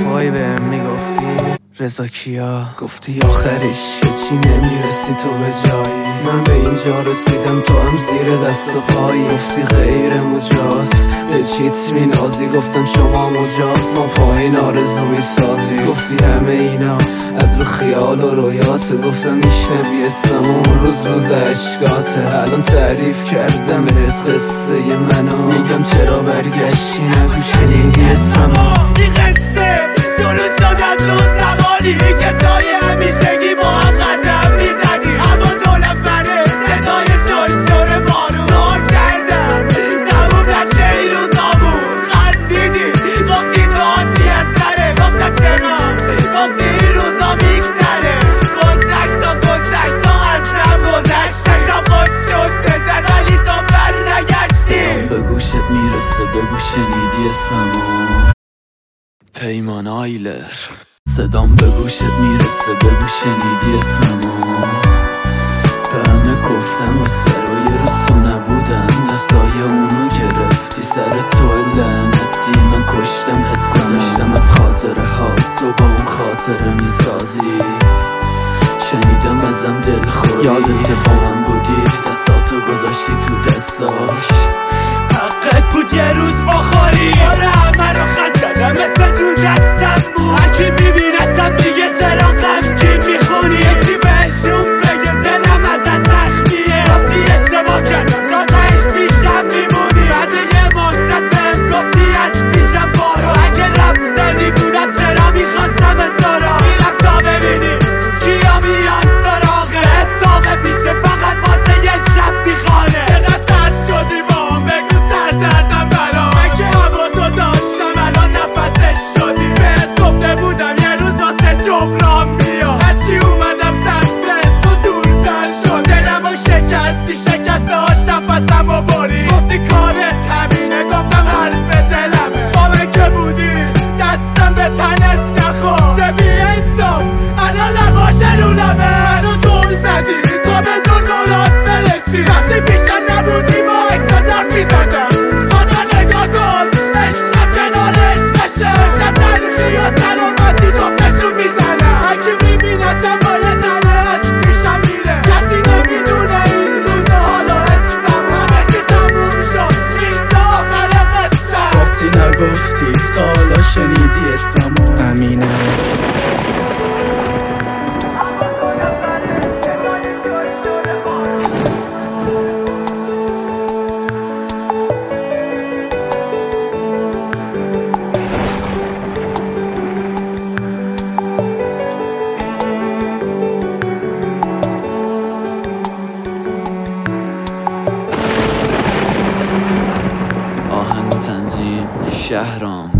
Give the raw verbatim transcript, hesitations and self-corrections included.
حرفایی بهم میگفتی رضا کیا، گفتی آخرش چی نمیرسی تو به جایی، من به اینجا رسیدم تو هم زیر دست و پایی، گفتی غیر مجاز به چیت مینازی، گفتم شما مجاز ما پایین آرزو میسازی، گفتی همه اینا از رو خیال و رویات، گفتم میشنوی اسمم اون روز روز عشقاته، الان تعریف کردم بهت قصه منو، میگم چرا برگشتی نگو شنیدی اسممو، این قصه شروع شد از اون زمانی که جای همیشگی ما هم قدم میزدی، اما دو نفره صدای شرشر بارون نور کردم تموم نشه این روزامون، خندیدی گفتی داد میستره، گفتم چرا گفتی این روزا میگذره، گذشت و گذشت و ازم گذشت تشم خوش شد بزن ولی تو بر نگشتی، به گوشت میرسه بگو شنیدی اسممو، پیمان آیلر صدام به گوشت میرسه بگو شنیدی اسممو، به همه گفتم و سر و یه روز تو نبودم دستای اونو گرفتی سر تو لعنتی، من کشتم حسم گذشتم از خاطره ها تو با اون خاطره میسازی، شنیدم ازم دل خوری یادت با من بودی دستاتو گذاشتی تو دستاش، حقت بود یه روز بخوری آره همه رو خند زدم مثل تو دستم بود، هرکی میبینتم میگه چرا غمگین میخونی، یکی بهشون بگه دلم ازت زخمیه، راستی اشتباه کردم تا تهش پیشم میمونی، بعد یه مدت بهم گفتی از پیشم برو، اگه رفتنی بودم چرا میخواستم تو رو، میرم تا ببینی کیا میان سراغه، حساب پیشه فقط واسه یه شب میخوانه، چقدر سرد شدی با بگو سردردم برا، من که هوا تو داشتم الان نفسش شدی، بهت گفته بودم یه روز واسه جبران بیا، هرچی اومدم سمت تو دورتر شد، دلمو شکستی شکسته هاش نفسمو بری، گفتی کارت همینه گفتم حرف دلمه، با من که بودی دستم به تنت نخور، دبی حساب الان نباشه رو لبه، منو دور زدی تا به دور مراد برسی، وقتی پیشم نبودی با اکسات حرف میزدم، خدا نگاه کن عشقم کنار عشقشه، شب تلخی و سلامتی جفتشون میزنم، هرکی میبینتم با یه تنه از پیشم میره، کسی نمیدونه این روزا حالا حسم، همه چی تموم شد اینجا آخر قصه، راستی نگفتی تا حالا شنیدی اسممو، امینه آهنگ و تنظیم شهرام.